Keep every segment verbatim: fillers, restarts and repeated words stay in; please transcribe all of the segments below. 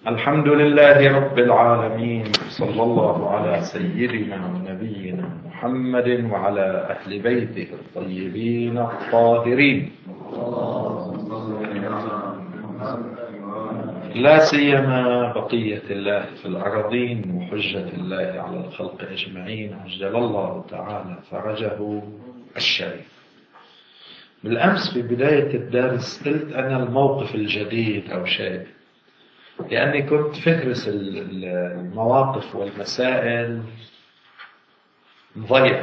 الحمد لله رب العالمين، صلى الله على سيدنا ونبينا محمد وعلى أهل بيته الطيبين الطاهرين، لا سيما بقية الله في الأرضين وحجة الله على الخلق أجمعين، عجل الله تعالى فرجه الشريف. بالأمس في بداية الدرس قلت أنا الموقف الجديد أو شيء، لأني كنت فهرس المواقف والمسائل مضيع،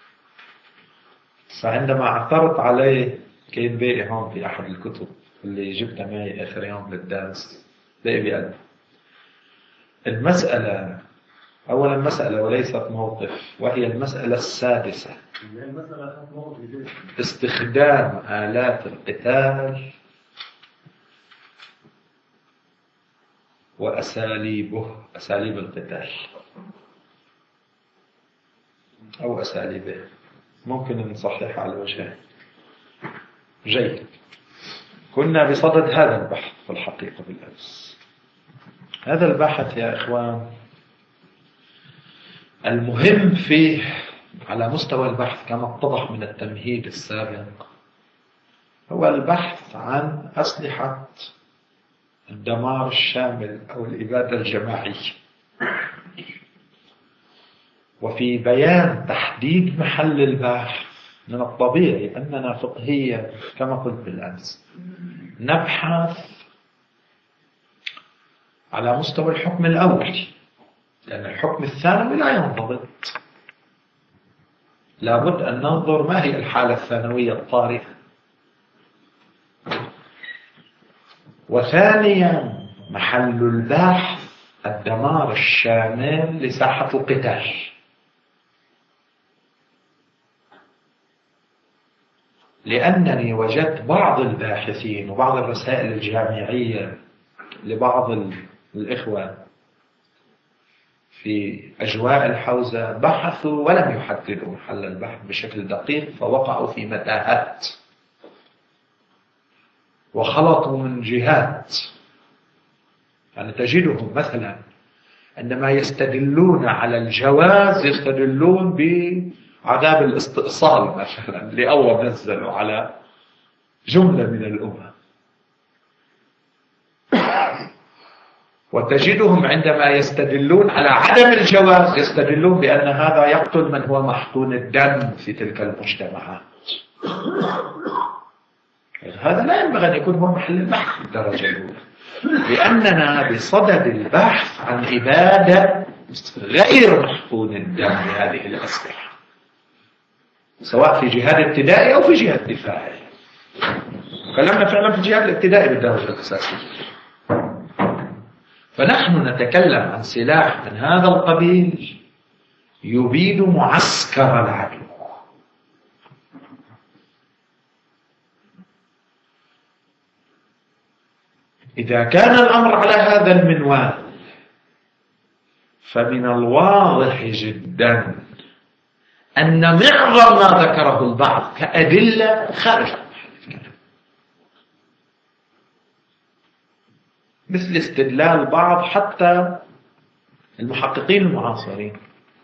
فعندما اعترضت عليه كان باقي هون في أحد الكتب اللي جبتها معي آخر يوم للدرس باقي بقلبي المسألة. أولا مسألة وليست موقف، وهي المسألة السادسة، استخدام آلات القتال وأساليبه، أساليب القتال أو أساليبه، ممكن نصحح على الوجهين. جيد، كنا بصدد هذا البحث في الحقيقة بالأمس. هذا البحث يا إخوان المهم فيه على مستوى البحث كما اتضح من التمهيد السابق هو البحث عن أسلحة الدمار الشامل أو الإبادة الجماعية، وفي بيان تحديد محل البحث من الطبيعي أننا فقهيا كما قلت بالأمس نبحث على مستوى الحكم الأول، لأن الحكم الثانوي لا ينضبط، لابد أن ننظر ما هي الحالة الثانوية الطارئة. وثانيا محل البحث الدمار الشامل لساحة القتال، لأنني وجدت بعض الباحثين وبعض الرسائل الجامعية لبعض الإخوة في أجواء الحوزة بحثوا ولم يحددوا محل البحث بشكل دقيق، فوقعوا في متاهات وخلطوا من جهات. يعني تجدهم مثلا عندما يستدلون على الجواز يستدلون بعذاب الاستئصال مثلا اللي أول نزلوا على جملة من الأمم، وتجدهم عندما يستدلون على عدم الجواز يستدلون بأن هذا يقتل من هو محقون الدم في تلك المجتمعات. هذا لا ينبغي أن يكون هو محل البحث بالدرجة الأولى، لأننا بصدد البحث عن إبادة غير محقون الدم بهذه الأسلحة، سواء في جهاد ابتدائي أو في جهاد دفاعي. كلامنا فعلا في الجهاد الابتدائي بالدرجة الأساسية. فنحن نتكلم عن سلاح من هذا القبيل يبيد معسكر العدو. إذا كان الأمر على هذا المنوال فمن الواضح جدا أن معظم ما ذكره البعض كأدلة خارج مثل استدلال بعض حتى المحققين المعاصرين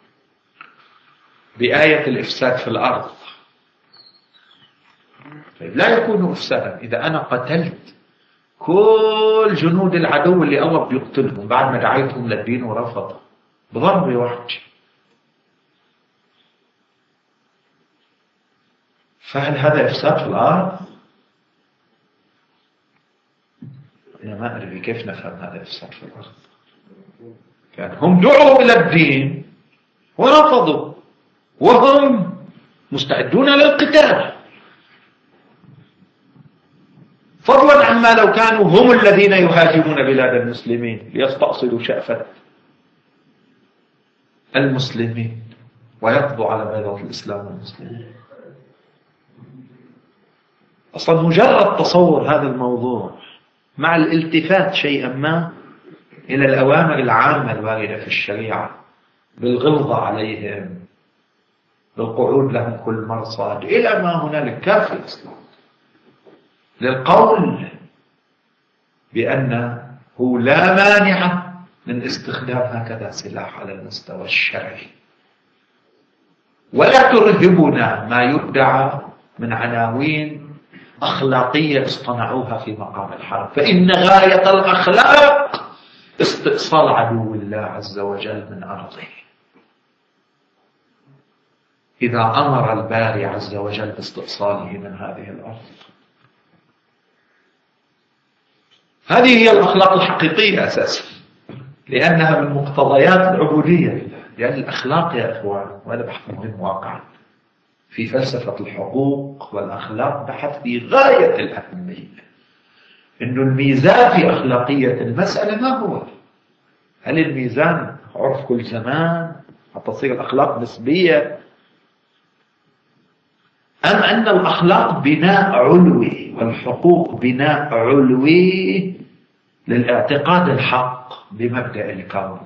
بآية الإفساد في الأرض. لا يكون إفسادا إذا أنا قتلت كل جنود العدو اللي الله بيقتلهم بعد ما دعيتهم للدين ورفضوا بضربة واحدة. فهل هذا إفساد في الأرض؟ أنا ما أدري كيف نفهم هذا إفساد في الأرض. كان هم دعوا إلى الدين ورفضوا وهم مستعدون للقتال، فضلا عما لو كانوا هم الذين يهاجمون بلاد المسلمين ليستأصلوا شأفة المسلمين ويقضوا على بيضة الإسلام والمسلمين. أصلا مجرد تصور هذا الموضوع مع الالتفات شيئا ما إلى الأوامر العامة الواردة في الشريعة بالغلظة عليهم، بالقعود لهم كل مرصاد، إلى ما هنالك كافي الإسلام للقول بأن هو لا مانع من استخدام هكذا سلاح على المستوى الشرعي، ولا ترهبنا ما يدعى من عناوين أخلاقية اصطنعوها في مقام الحرب، فإن غاية الأخلاق استئصال عدو الله عز وجل من أرضه. إذا أمر الباري عز وجل باستئصاله من هذه الأرض، هذه هي الأخلاق الحقيقية أساسا، لأنها من مقتضيات العبودية. لأن الأخلاق يا إخوان، وهذا بحث مهم واقعا في فلسفة الحقوق والأخلاق، بحث في غاية الأهمية. إنه الميزان في أخلاقية المسألة ما هو؟ هل الميزان عرف كل زمان حتى تصير الأخلاق نسبية، أم أن الأخلاق بناء علوي والحقوق بناء علوي للاعتقاد الحق بمبدأ الكون؟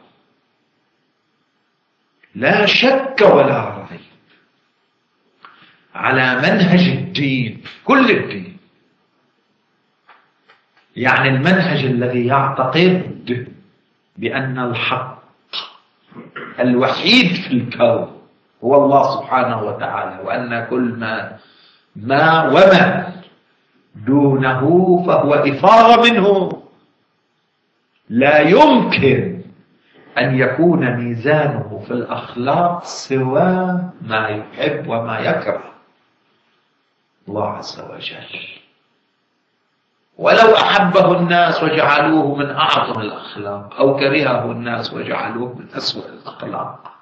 لا شك ولا ريب على منهج الدين، كل الدين، يعني المنهج الذي يعتقد بأن الحق الوحيد في الكون هو الله سبحانه وتعالى، وأن كل ما ما ومن دونه فهو إفاضة منه، لا يمكن أن يكون ميزانه في الأخلاق سوى ما يحب وما يكره الله عز وجل. ولو أحبه الناس وجعلوه من أعظم الأخلاق، أو كرهه الناس وجعلوه من أسوأ الأخلاق.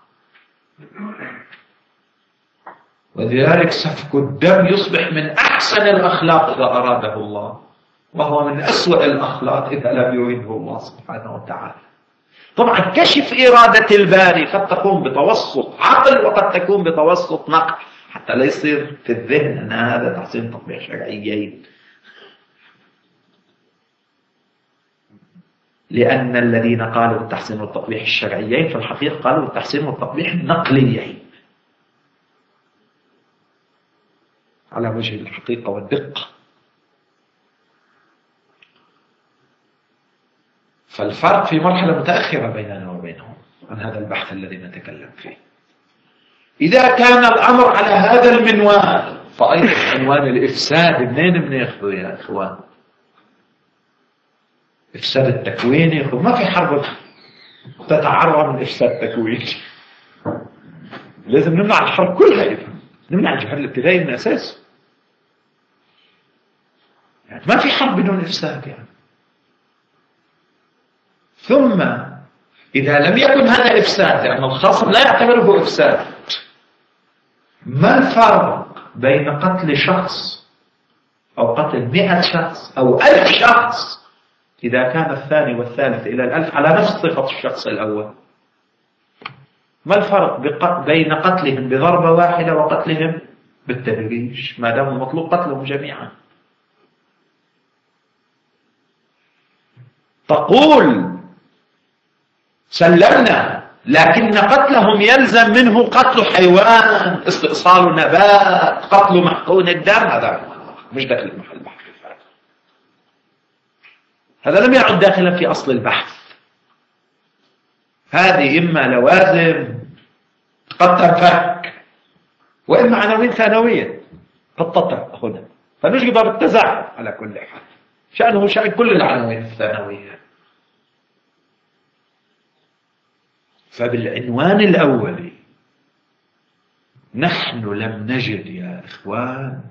ولذلك سفك الدم يصبح من أحسن الأخلاق إذا أراده الله، وهو من أسوأ الأخلاق إذا لم يريده الله سبحانه وتعالى. طبعا كشف إرادة الباري قد تكون بتوسط عقل وقد تكون بتوسط نقل، حتى لا يصير في الذهن أن هذا تحسين تطبيق شرعيين، لأن الذين قالوا التحسين والتطبيق الشرعيين في الحقيقة قالوا التحسين والتطبيق النقليين على وجه الحقيقة والدقة. فالفرق في مرحلة متأخرة بيننا وبينهم عن هذا البحث الذي نتكلم فيه. إذا كان الأمر على هذا المنوال، فأيضا عنوان الإفساد منين بناخذه يا إخوان؟ إفساد التكوين يا إخوان، ما في حرب تتعرض من إفساد تكوين. لازم نمنع الحرب كلها، إذا نمنع الجهاد الابتدائي من أساسه. يعني ما في حرب بدون إفساد يعني. ثم إذا لم يكن هذا إفساد، لأن الخصم لا يعتبره إفساد، ما الفرق بين قتل شخص أو قتل مئة شخص أو ألف شخص إذا كان الثاني والثالث إلى الألف على نفس صفة الشخص الأول؟ ما الفرق بين قتلهم بضربة واحدة وقتلهم بالتدريج، ما دام المطلوب قتلهم جميعا؟ تقول سلمنا، لكن قتلهم يلزم منه قتل حيوان، استئصال نبات، قتل محقون الدم، هذا مش داخل المحل البحث. هذا لم يعد داخلا في أصل البحث. هذه إما لوازم قد تنفك، وإما عناوين ثانوية قد تطرق هنا، فنجد بالتزاحم على كل حال. شأنه شأن كل العناوين الثانوية. فبالعنوان الأولي نحن لم نجد يا إخوان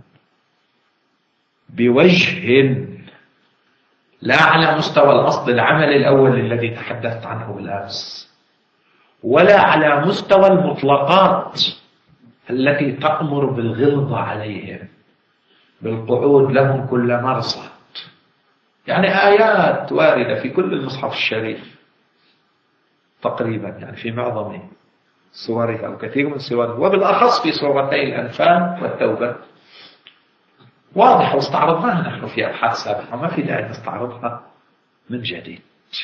بوجه، لا على مستوى الأصل العمل الأول الذي تحدثت عنه بالأمس، ولا على مستوى المطلقات التي تأمر بالغلظة عليهم، بالقعود لهم كل مرصد. يعني آيات واردة في كل المصحف الشريف تقريبا، يعني في معظم سوره أو كثير من سوره، وبالأخص في سورتي الأنفال والتوبة، واضحة واستعرضناها نحن في أبحاث سابقة، ما في داعي نستعرضها من جديد.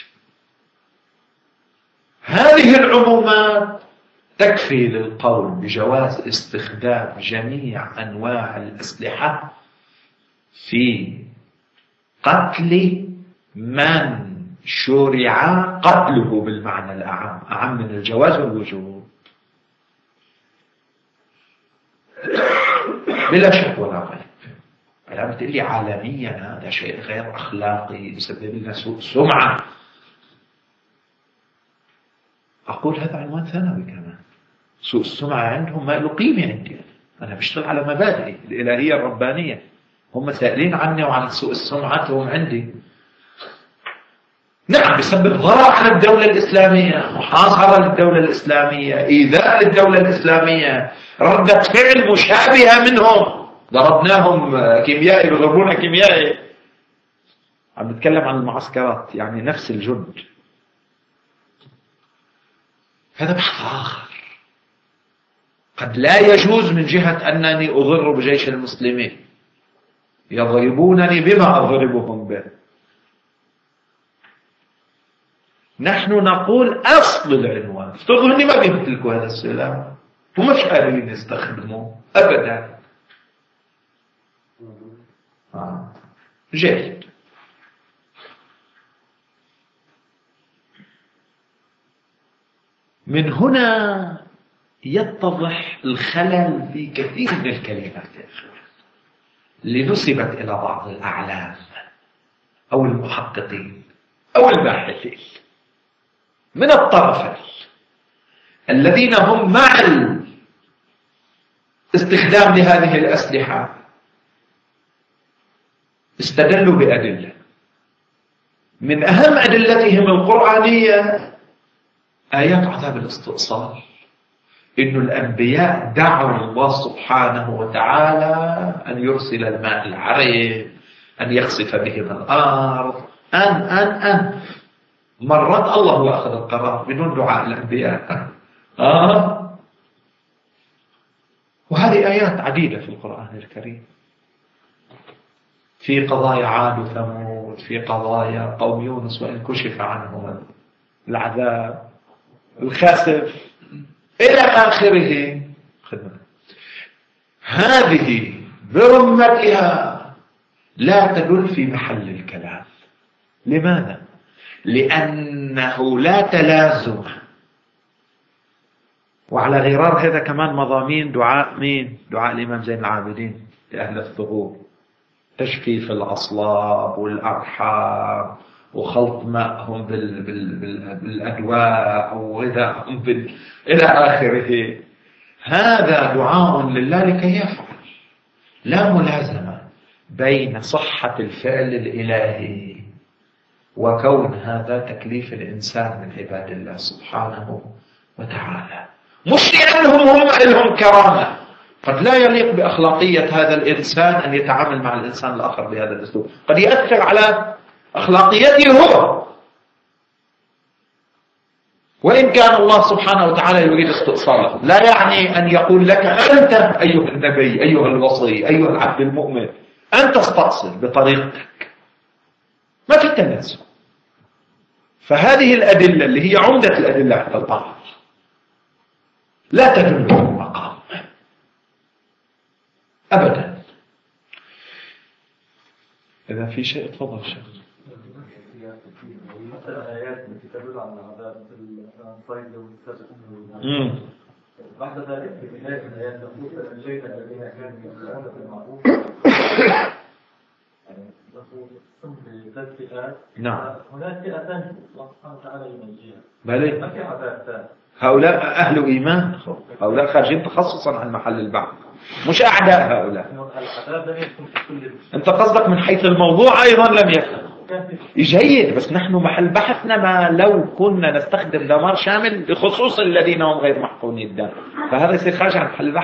هذه العمومات تكفي للقول بجواز استخدام جميع أنواع الأسلحة في قتل من شرع قتله بالمعنى الأعم، أعم من الجواز والوجوب بلا شك ولا ريب. فلا بتقول لي عالميا هذا شيء غير أخلاقي يسبب لنا سوء سمعة. أقول هذا عنوان ثانوي كمان. سوء السمعة عندهم ما له قيمة عندي. أنا بشتغل على مبادئي الإلهية الربانية، هم سائلين عني وعن سوء السمعة وهم عندي. نعم بسبب ضرر على الدولة الإسلامية، محاصرة للدولة الإسلامية، إيذاء للدولة الإسلامية، ردة فعل مشابهة منهم، ضربناهم كيميائي بيضربونا كيميائي. عم نتكلم عن المعسكرات، يعني نفس الجند. هذا بحث آخر. قد لا يجوز من جهة أنني أضر بجيش المسلمين، يضربونني بما أضربهم به. نحن نقول أصل العنوان. افترضوا أني ما بيمتلكوا هذا السلاح ومش قادرين يستخدموه أبدا. آه. جيد. من هنا يتضح الخلل في كثير من الكلمات اللي نسبت إلى بعض الأعلام أو المحققين أو الباحثين من الطرفين الذين هم مع الاستخدام لهذه الأسلحة. استدلوا بأدلة، من أهم أدلتهم القرآنية آيات عذاب الاستئصال، إن الأنبياء دعوا الله سبحانه وتعالى أن يرسل الماء العرب، أن يخسف بهم الأرض، أن أن أن مرات الله هو أخذ القرار بدون دعاء الأنبياء. آه. وهذه آيات عديدة في القرآن الكريم، في قضايا عاد وثمود، في قضايا قوم يونس وإن كشف عنهم العذاب، الخاسف، إلى آخره. خدمة هذه برمتها لا تدل في محل الكلام. لماذا؟ لأنه لا تلازم. وعلى غرار هذا كمان مضامين دعاء مين؟ دعاء الإمام زين العابدين لأهل الثغور، تجفيف الأصلاب والأرحام وخلط ماءهم بال... بال... بال... بالأدواء وغذاءهم بال... إلى آخره. هذا دعاء لله لكي يفعل، لا ملازمة بين صحة الفعل الإلهي وكون هذا تكليف الإنسان من عباد الله سبحانه وتعالى. مش لأنهم هم لهم كرامة، قد لا يليق بأخلاقية هذا الإنسان أن يتعامل مع الإنسان الآخر بهذا الأسلوب، قد يؤثر على أخلاقيته هو، وإن كان الله سبحانه وتعالى يريد استئصاله. لا يعني أن يقول لك أنت أيها النبي، أيها الوصي، أيها العبد المؤمن، أنت استأصل بطريقتك، ما في تنازل. فهذه الأدلة اللي هي عمدة الأدلة عند البعض لا تدل على المقام أبدا. إذا في شيء تفضل شيخ. الآيات التي تدل على العذاب مثل الصيد والسبت. بعد ذلك في بداية الآيات تقول أنجينا الذين كانوا يعملون بالمعروف. ثلاث فئات. نعم. هناك فئة ثانية الله سبحانه وتعالى ينجيها. بلى. ما في عذاب ثاني. هؤلاء أهل إيمان، هؤلاء خارجين تخصصا عن محل البعث، مش أعداء هؤلاء. العذاب لم يكن في كل. أنت قصدك من حيث الموضوع أيضا لم يكن. جيد، بس نحن محل بحثنا ما لو كنا نستخدم دمار شامل بخصوص الذين هم غير محقوني الدم، فهذا يصير خارج عن محل البحث.